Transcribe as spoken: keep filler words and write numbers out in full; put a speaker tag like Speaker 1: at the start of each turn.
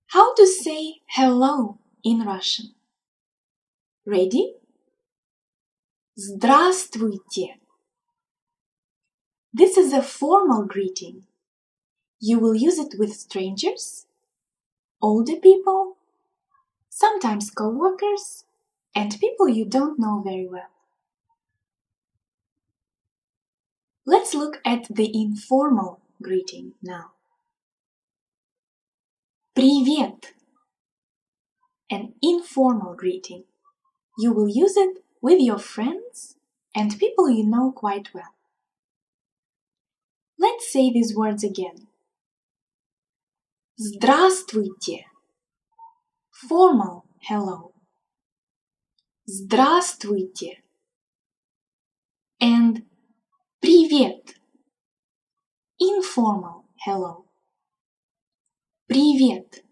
Speaker 1: How to say hello in Russian? Ready? Здравствуйте. This is a formal greeting. You will use it with strangers, older people, sometimes co-workers, and people you don't know very well. Let's look at the informal greeting now. Привет. An informal greeting. You will use it with your friends and people you know quite well. Let's say these words again. Здравствуйте. Formal hello. Здравствуйте. And привет. Informal hello. Привет.